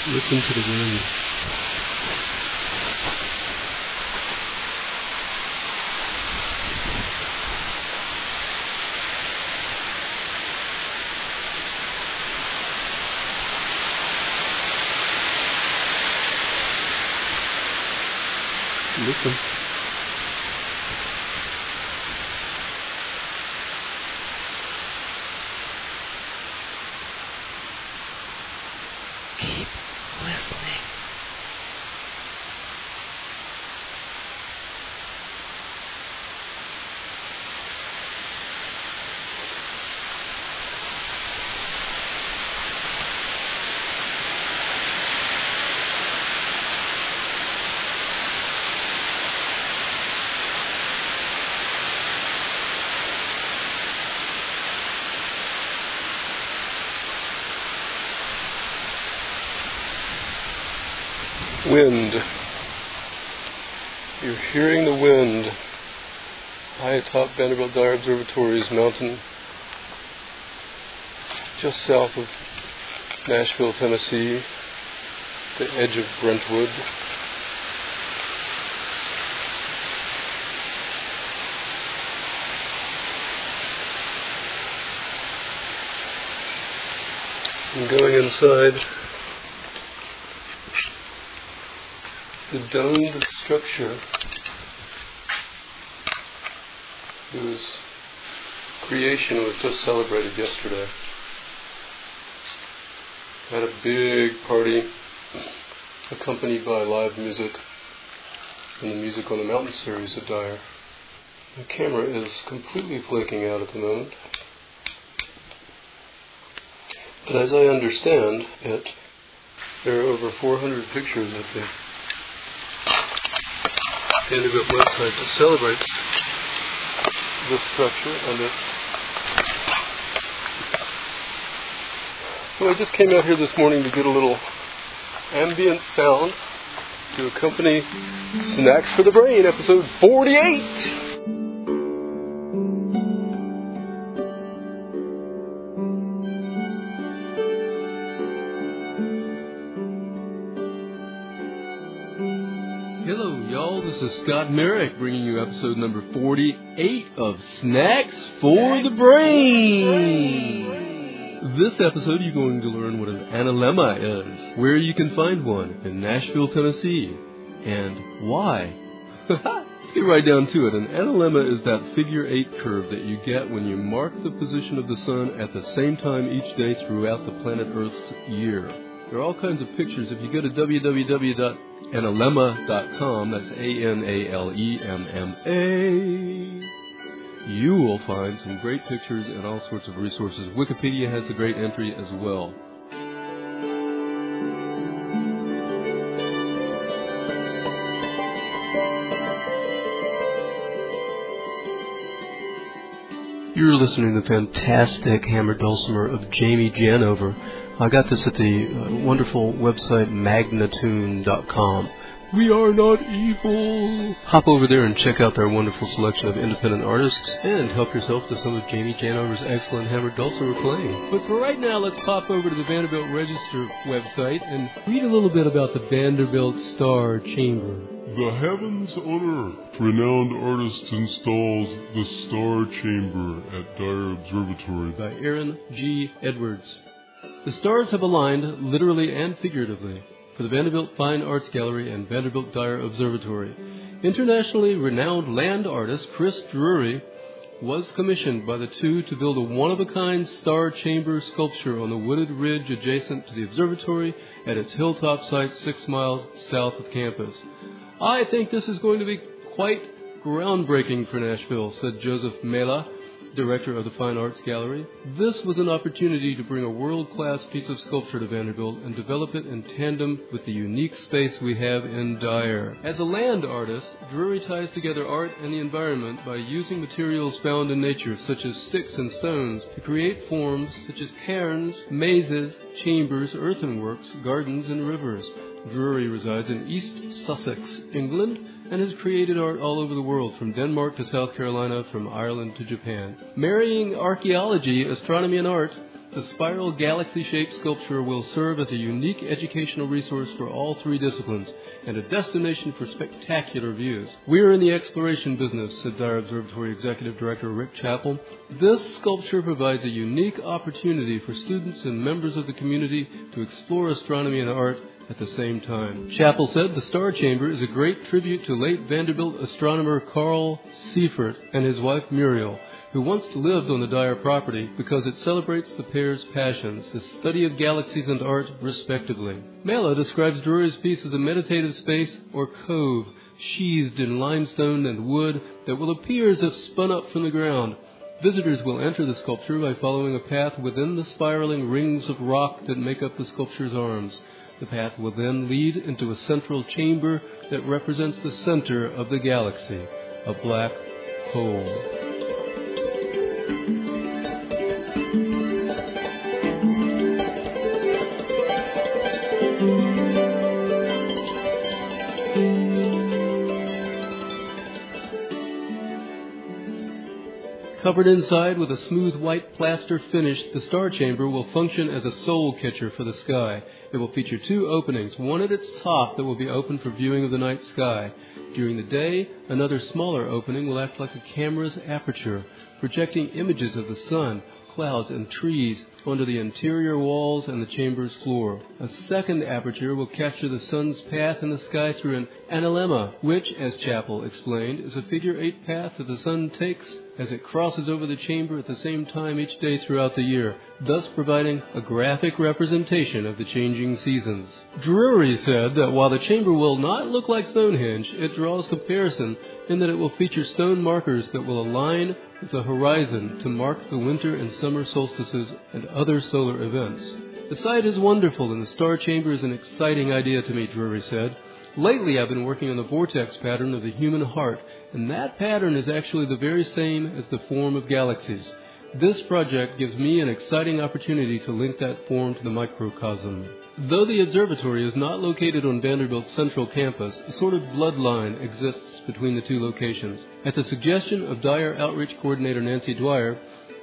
Listen to the wind. Listen. Keep listening. Wind. You're hearing the wind high atop Vanderbilt Dyer Observatory's mountain just south of Nashville, Tennessee, the edge of Brentwood. I'm going inside the domed structure whose creation was just celebrated yesterday. Had a big party accompanied by live music and the Music on the Mountain series at Dyer. The camera is completely flaking out at the moment. But as I understand it, there are over 400 pictures at the Vanderbilt website that celebrates this structure and its... So I just came out here this morning to get a little ambient sound to accompany Snacks for the Brain, episode 48! Hello, y'all. This is Scott Merrick bringing you episode number 48 of Snacks for the Brain. This episode, you're going to learn what an analemma is, where you can find one in Nashville, Tennessee, and why. Let's get right down to it. An analemma is that figure 8 curve that you get when you mark the position of the sun at the same time each day throughout the planet Earth's year. There are all kinds of pictures. If you go to www.analemma.com, that's ANALEMMA, you will find some great pictures and all sorts of resources. Wikipedia has a great entry as well. You're listening to the fantastic hammered dulcimer of Jamie Janover. I got this at the wonderful website magnatune.com. We are not evil. Hop over there and check out their wonderful selection of independent artists and help yourself to some of Jamie Janover's excellent hammered dulcimer playing. But for right now, let's pop over to the Vanderbilt Register website and read a little bit about the Vanderbilt Star Chamber. The heavens on earth. Renowned artist installs the Star Chamber at Dyer Observatory. By Aaron G. Edwards. The stars have aligned, literally and figuratively, for the Vanderbilt Fine Arts Gallery and Vanderbilt Dyer Observatory. Internationally renowned land artist Chris Drury was commissioned by the two to build a one-of-a-kind star chamber sculpture on the wooded ridge adjacent to the observatory at its hilltop site 6 miles south of campus. I think this is going to be quite groundbreaking for Nashville, said Joseph Mela, director of the Fine Arts Gallery. This was an opportunity to bring a world-class piece of sculpture to Vanderbilt and develop it in tandem with the unique space we have in Dyer. As a land artist, Drury ties together art and the environment by using materials found in nature, such as sticks and stones, to create forms such as cairns, mazes, chambers, earthenworks, gardens, and rivers. Drury resides in East Sussex, England, and has created art all over the world, from Denmark to South Carolina, from Ireland to Japan. Marrying archaeology, astronomy, and art, the spiral galaxy-shaped sculpture will serve as a unique educational resource for all three disciplines and a destination for spectacular views. "We're in the exploration business," said Dyer Observatory Executive Director Rick Chappell. "This sculpture provides a unique opportunity for students and members of the community to explore astronomy and art at the same time." Chappell said the Star Chamber is a great tribute to late Vanderbilt astronomer Carl Seifert and his wife Muriel, who once lived on the Dyer property, because it celebrates the pair's passions, the study of galaxies and art, respectively. Mela describes Drury's piece as a meditative space or cove, sheathed in limestone and wood that will appear as if spun up from the ground. Visitors will enter the sculpture by following a path within the spiraling rings of rock that make up the sculpture's arms. The path will then lead into a central chamber that represents the center of the galaxy, a black hole. Covered inside with a smooth white plaster finish, the Star Chamber will function as a soul catcher for the sky. It will feature two openings, one at its top that will be open for viewing of the night sky. During the day, another smaller opening will act like a camera's aperture, projecting images of the sun, clouds, and trees onto the interior walls and the chamber's floor. A second aperture will capture the sun's path in the sky through an analemma, which, as Chappell explained, is a figure-8 path that the sun takes as it crosses over the chamber at the same time each day throughout the year, thus providing a graphic representation of the changing seasons. Drury said that while the chamber will not look like Stonehenge, it draws comparison in that it will feature stone markers that will align with the horizon to mark the winter and summer solstices and other solar events. "The site is wonderful, and the Star Chamber is an exciting idea to me," Drury said. "Lately I've been working on the vortex pattern of the human heart, and that pattern is actually the very same as the form of galaxies. This project gives me an exciting opportunity to link that form to the microcosm." Though the observatory is not located on Vanderbilt's central campus, a sort of bloodline exists between the two locations. At the suggestion of Dyer Outreach Coordinator Nancy Dwyer,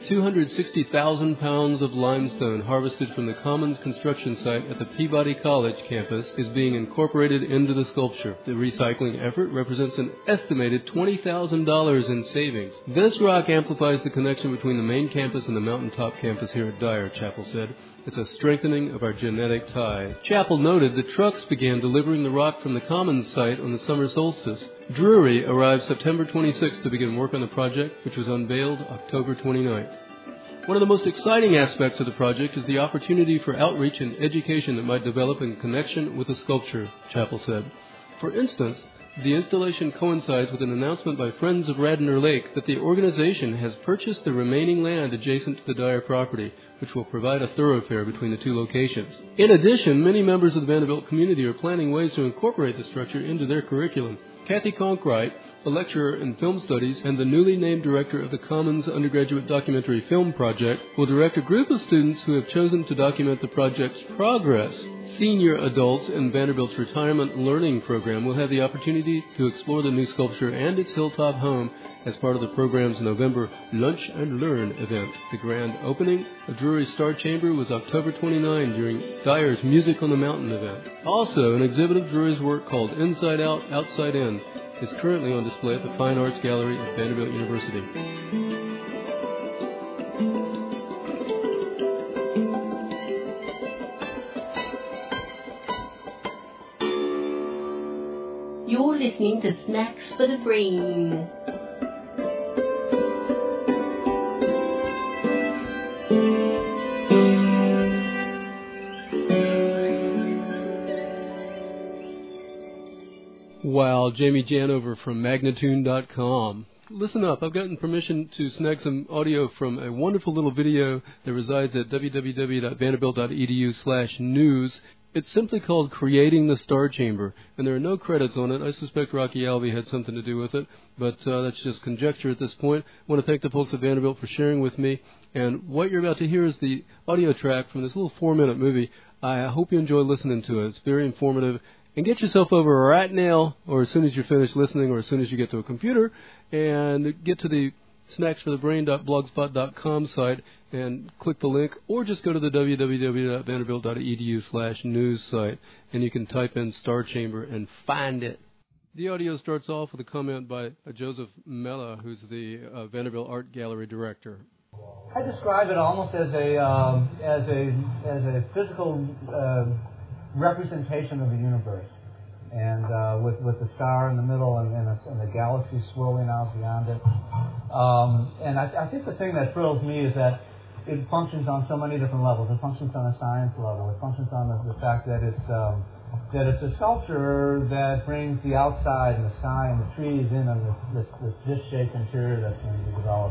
260,000 pounds of limestone harvested from the Commons construction site at the Peabody College campus is being incorporated into the sculpture. The recycling effort represents an estimated $20,000 in savings. "This rock amplifies the connection between the main campus and the mountaintop campus here at Dyer," Chappell said. "It's a strengthening of our genetic ties." Chappell noted the trucks began delivering the rock from the Commons site on the summer solstice. Drury arrived September 26th to begin work on the project, which was unveiled October 29th. One of the most exciting aspects of the project is the opportunity for outreach and education that might develop in connection with the sculpture, Chappell said. For instance, the installation coincides with an announcement by Friends of Radnor Lake that the organization has purchased the remaining land adjacent to the Dyer property, which will provide a thoroughfare between the two locations. In addition, many members of the Vanderbilt community are planning ways to incorporate the structure into their curriculum. Kathy Conkright, a lecturer in film studies and the newly named director of the Commons Undergraduate Documentary Film Project, will direct a group of students who have chosen to document the project's progress. Senior adults in Vanderbilt's Retirement Learning Program will have the opportunity to explore the new sculpture and its hilltop home as part of the program's November Lunch and Learn event. The grand opening of Drury's Star Chamber was October 29 during Dyer's Music on the Mountain event. Also, an exhibit of Drury's work called Inside Out, Outside In is currently on display at the Fine Arts Gallery at Vanderbilt University. You're listening to Snacks for the Brain. Wow, Jamie Janover from Magnatune.com. Listen up, I've gotten permission to snag some audio from a wonderful little video that resides at www.vanderbilt.edu/news. It's simply called Creating the Star Chamber, and there are no credits on it. I suspect Rocky Alvey had something to do with it, but that's just conjecture at this point. I want to thank the folks at Vanderbilt for sharing with me, and what you're about to hear is the audio track from this little 4-minute movie. I hope you enjoy listening to it. It's very informative. And get yourself over right now, or as soon as you're finished listening, or as soon as you get to a computer, and get to the snacksforthebrain.blogspot.com site and click the link, or just go to the www.vanderbilt.edu/news site, and you can type in Star Chamber and find it. The audio starts off with a comment by Joseph Mella, who's the Vanderbilt Art Gallery director. I describe it almost as a physical representation of the universe, and with the star in the middle and the galaxy swirling out beyond it. And I think the thing that thrills me is that it functions on so many different levels. It functions on a science level. It functions on the fact that it's a sculpture that brings the outside and the sky and the trees in on this dish-shaped interior that's going to be developed.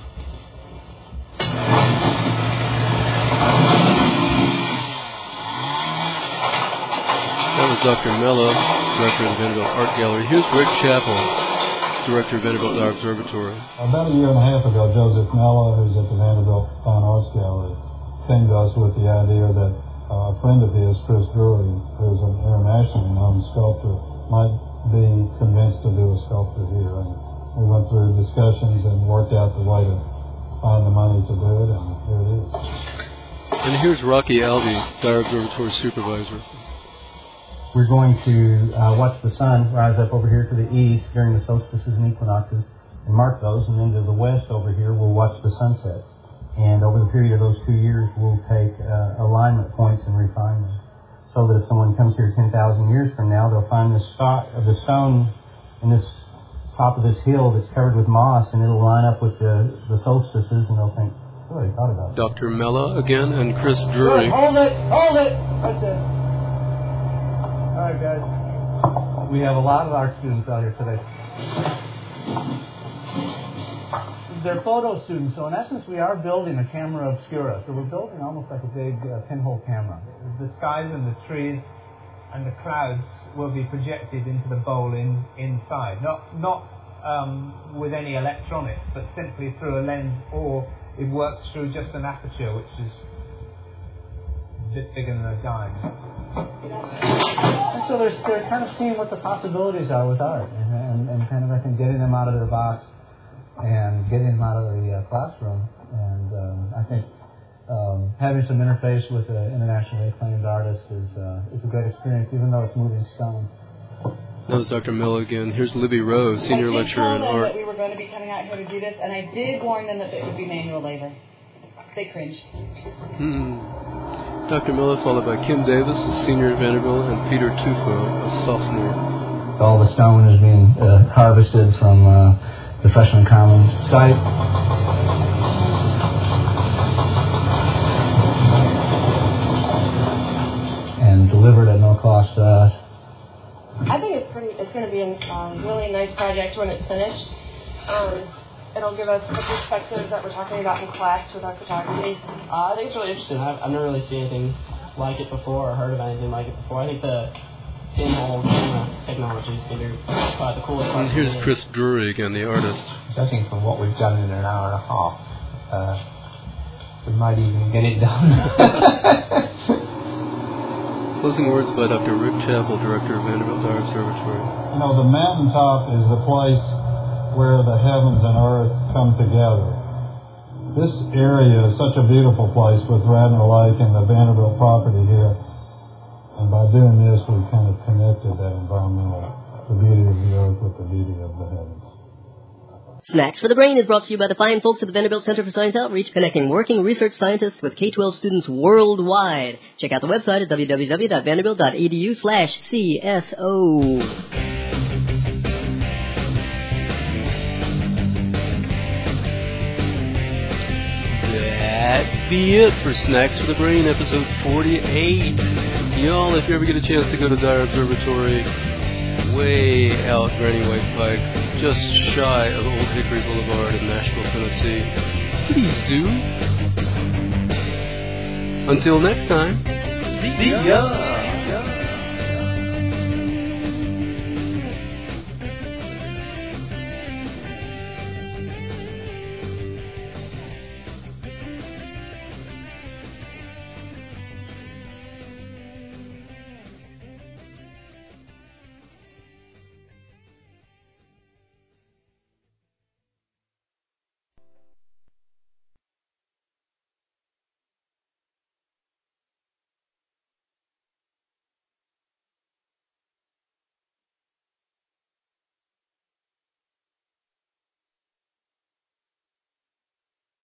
That was Dr. Mella, director of the Vanderbilt Art Gallery. Here's Rick Chappell, director of Vanderbilt Art Observatory. About a year and a half ago, Joseph Mella, who's at the Vanderbilt Fine Arts Gallery, came to us with the idea that a friend of his, Chris Drury, who's an internationally known sculptor, might be convinced to do a sculpture here. And we went through discussions and worked out the way to find the money to do it, and here it is. And here's Rocky Alvey, Dyer Observatory supervisor. We're going to watch the sun rise up over here to the east during the solstices and equinoxes and mark those, and then to the west over here we'll watch the sunsets. And over the period of those 2 years we'll take alignment points and refine them, so that if someone comes here 10,000 years from now, they'll find the stone in this top of this hill that's covered with moss, and it'll line up with the solstices, and they'll think, that's what I thought about. Dr. Mella again, and Chris Drury. Hold it! Right there. All right, guys. We have a lot of art students out here today. They're photo students, so in essence we are building a camera obscura. So we're building almost like a big pinhole camera. The skies and the trees and the clouds will be projected into the bowl inside. Not with any electronics, but simply through a lens, or it works through just an aperture, which is a bit bigger than a dime. And so they're kind of seeing what the possibilities are with art, and kind of, I think, getting them out of their box and getting them out of the classroom. And I think having some interface with an internationally acclaimed artist is a great experience, even though it's moving stone. That was Dr. Miller again. Here's Libby Rowe, senior lecturer in art. I did tell them that we were going to be coming out here to do this, and I did warn them that it would be manual labor. They cringed. Dr. Miller, followed by Kim Davis, a senior at Vanderbilt, and Peter Tufo, a sophomore. All the stone is being harvested from the Freshman Commons site. And delivered at no cost to us. I think it's going to be a really nice project when it's finished. It'll give us the perspective that we're talking about in class with our photography. I think it's really interesting. I've never really seen anything like it before or heard of anything like it before. I think the pinhole camera technology is going to be probably the coolest part. And here's Chris Drury again, the artist. Judging from what we've done in an hour and a half, we might even get it done. Closing words by Dr. Rick Chappell, director of Vanderbilt Art Observatory. You know, the mountaintop is the place where the heavens and earth come together. This area is such a beautiful place with Radnor Lake and the Vanderbilt property here. And by doing this, we've kind of connected that the beauty of the earth with the beauty of the heavens. Snacks for the Brain is brought to you by the fine folks at the Vanderbilt Center for Science Outreach, connecting working research scientists with K-12 students worldwide. Check out the website at www.vanderbilt.edu/CSO. That be it for Snacks for the Brain, episode 48. Y'all, if you ever get a chance to go to Dyer Observatory, way out Granny White Pike, just shy of Old Hickory Boulevard in Nashville, Tennessee, please do. Until next time, see ya!